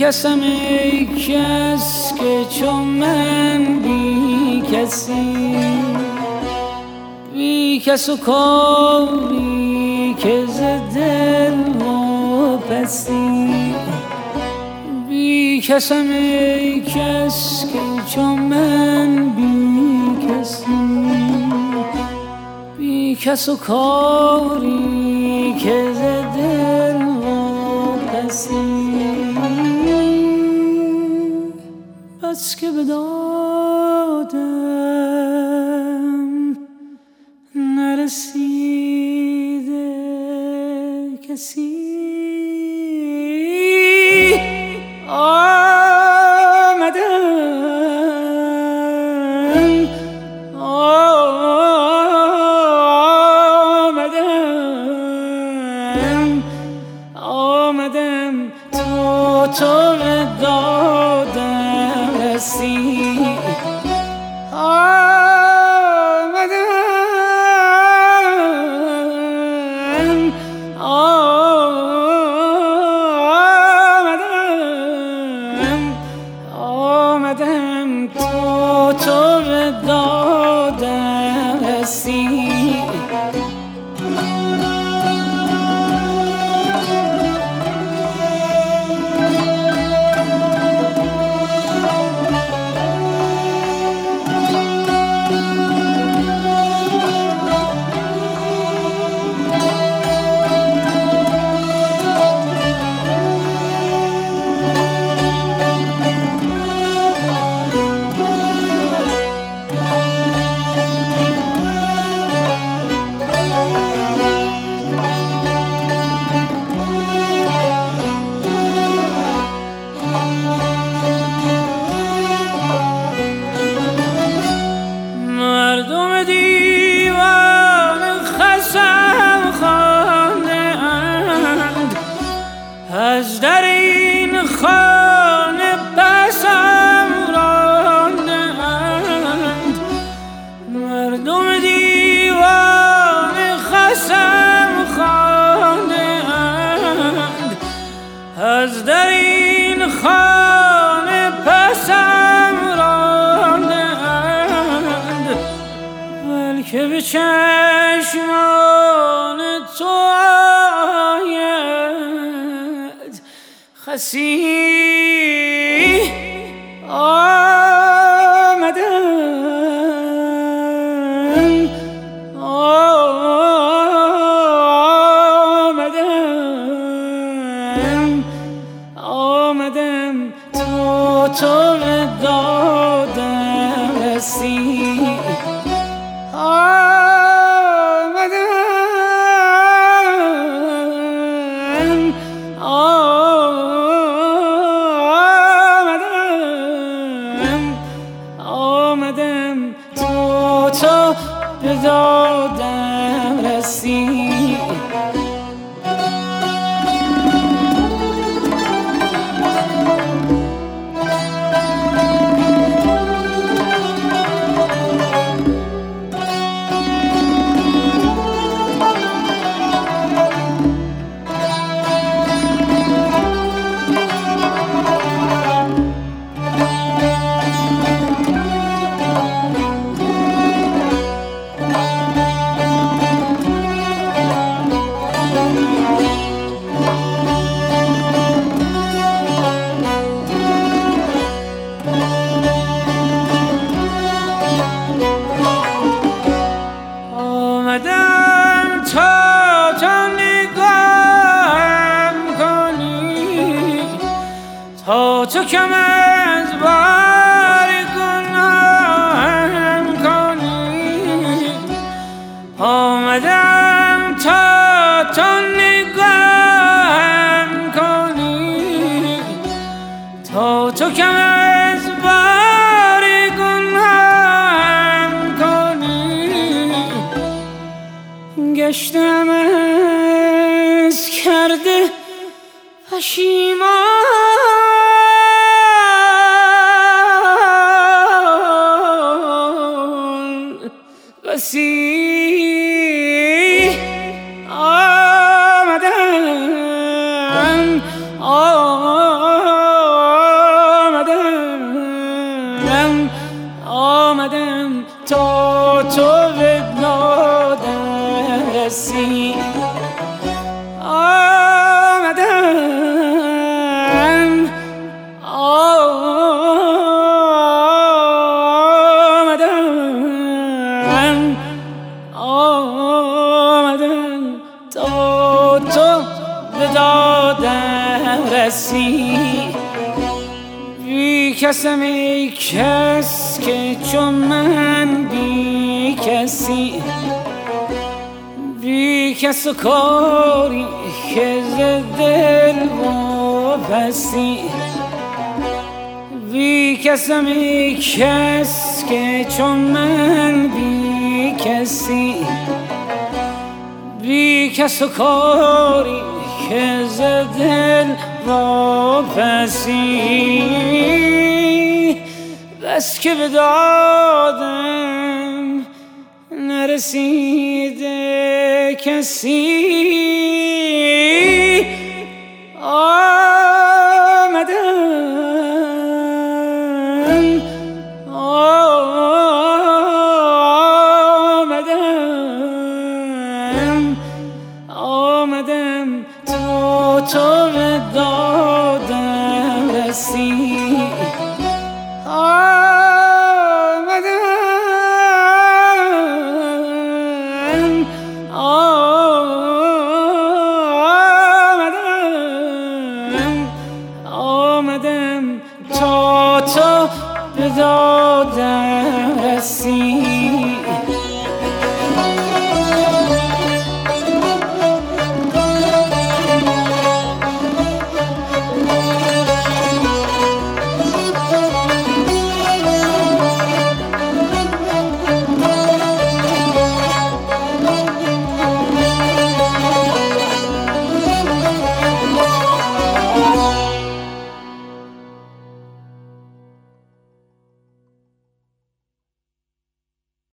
کسم ای کس که چون من بی کسی، بی کس و کاری که ز دل واپسی. بی کسم ای کس که چون من بی کسی، بی کس و کاری که ز دل واپسی. بس که به دادم نرسیده کسی، آمدم تا تو به دادم رسی. آمدم تا تو به دادم رسی. مردم دیوان خصم خوانده اند، از در این خانه پسم رانده اند. مردم دیوان خصم خوانده اند، از در این خانه پسم رانده اند. بلکه به چشمان تو آید خسی. آمدم آمدم تا تو به دادم رسی. آمدم تا تو به دادم رسی. آمدم تا تو نگاهم کنی، تا تو کم از بار گناهم کنی. آمدم تا تو نگاهم کنی، تا تو کم از بار گناهم کنی. گشتم از کرده پشیمان بسی. آمدم کسم ای کس که چون من بی کسی، بی کس و کاری که ز دل واپسی. بی کسم ای کس که چون من بی کسی، بی کس و کاری که ز دل واپسی. بس که به دادم نرسیده کسی، آمدم تا تو به دادم رسی. آمدم تا تو به دادم رسی.